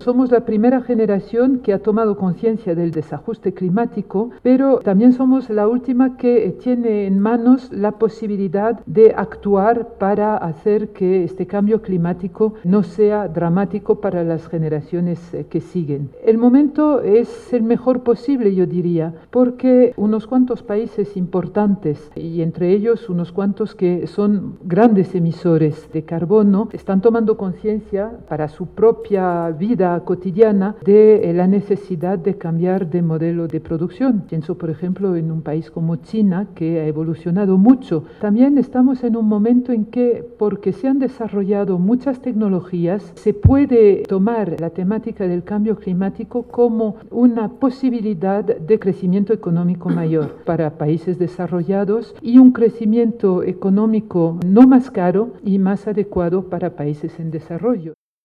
Somos la primera generación que ha tomado conciencia del desajuste climático, pero también somos la última que tiene en manos la posibilidad de actuar para hacer que este cambio climático no sea dramático para las generaciones que siguen. El momento es el mejor posible, yo diría, porque unos cuantos países importantes, y entre ellos unos cuantos que son grandes emisores de carbono, están tomando conciencia para su propia vida cotidiana de la necesidad de cambiar de modelo de producción. Pienso, por ejemplo, en un país como China, que ha evolucionado mucho. También estamos en un momento en que, porque se han desarrollado muchas tecnologías, se puede tomar la temática del cambio climático como una posibilidad de crecimiento económico mayor para países desarrollados y un crecimiento económico no más caro y más adecuado para países en desarrollo.